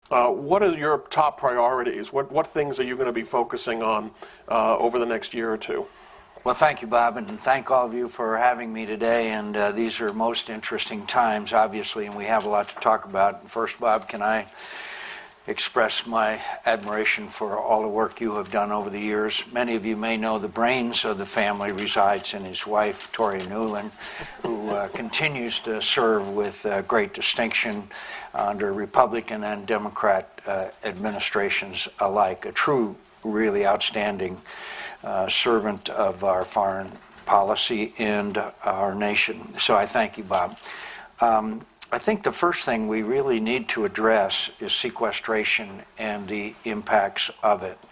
What are your top priorities? What things are you going to be focusing on over the next year or two? Well, thank you, Bob, and thank all of you for having me today. And these are most interesting times, obviously, and we have a lot to talk about. First, Bob, can I express my admiration for all the work you have done over the years. Many of you may know the brains of the family resides in his wife, Toria Nuland, who continues to serve with great distinction under Republican and Democrat administrations alike. A true, really outstanding servant of our foreign policy and our nation. So I thank you, Bob. I think the first thing we really need to address is sequestration and the impacts of it.